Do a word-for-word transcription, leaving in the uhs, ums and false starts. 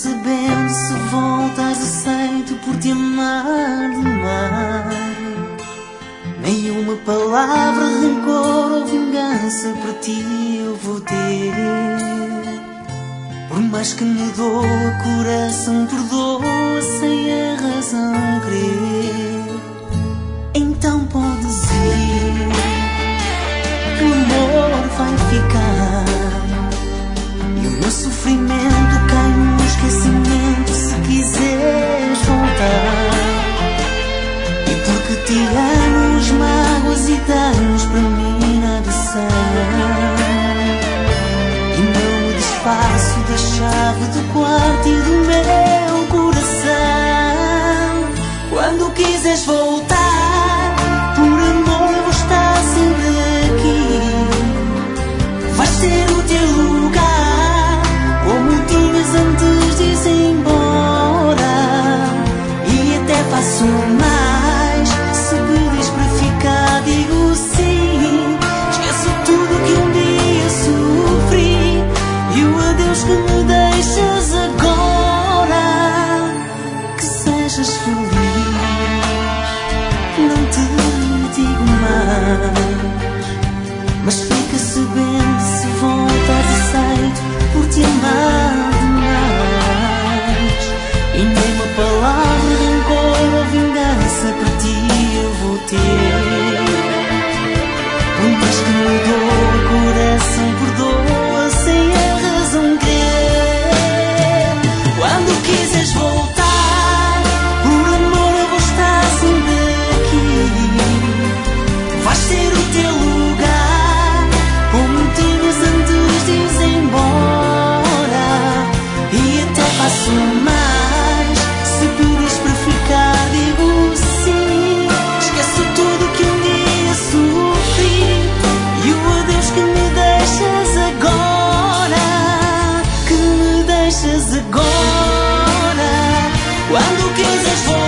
sabendo se voltas, aceito por te amar demais. Nenhuma palavra, rancor ou vingança para ti eu vou ter. Por mais que me doa, coração perdoa sem a razão querer. Então podes ir, que o amor vai ficar e o meu sofrimento cai no esquecimento se quiseres voltar. E porque te amo, as mágoas e danos para mim nada são. E não me desfaço da chave do quarto e do meu coração. Quando quiseres voltar, por amor eu vou estar sempre aqui. Vais ter o teu lugar, como tinhas antes de ir embora. E até faço mais, se pedires para ficar digo sim. Esqueço tudo que um dia sofri e o adeus que me deixas agora. Que sejas feliz, não te digo mais, mas fica sabendo se voltas, aceito por te amar demais. E nem uma palavra, rancor ou vingança para ti eu vou ter. Por mais que me doa, o coração perdoa sem a razão querer. Quando quiseres voltar, por amor eu vou estar sempre aqui. Vais ter o teu lugar, como tinhas antes de ir embora. E até faço mais, se pedires para ficar digo sim. Esqueço tudo que um dia sofri e o adeus que me deixas agora. Que me deixas agora. Quando quiseres voltar,